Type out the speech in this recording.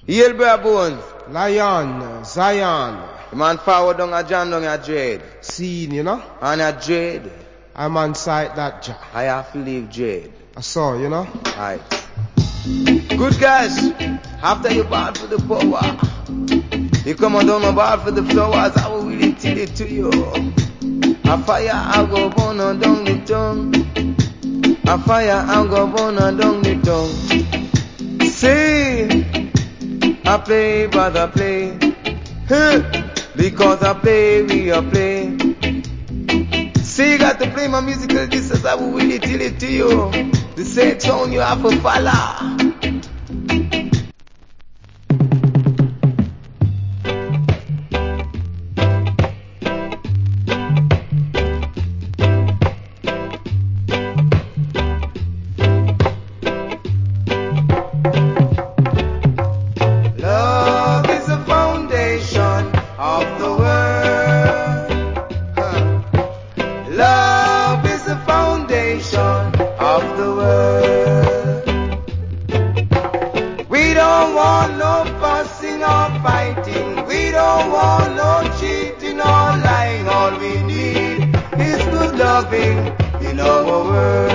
Yale Bra Bones. Lion, Zion. The man forward down a jam down a dread. Scene, you know? And a dread. I'm on site that job. I have to leave dread. I saw, you know? Alright. Good guys. After you ball for the power, you come on down and ball for the flowers. I will really tell it to you. A fire I go burn on down the tongue. A fire I go burn on down the tongue. Say, I play, but I play. Because I play, we are play. See, you got to play my musical distance. I will really tell it to you. The same tone you have to follow. Love is the foundation of the world. Love is the foundation of the world. We don't want no fussing or fighting. We don't want no cheating or lying. All we need is good loving in our world.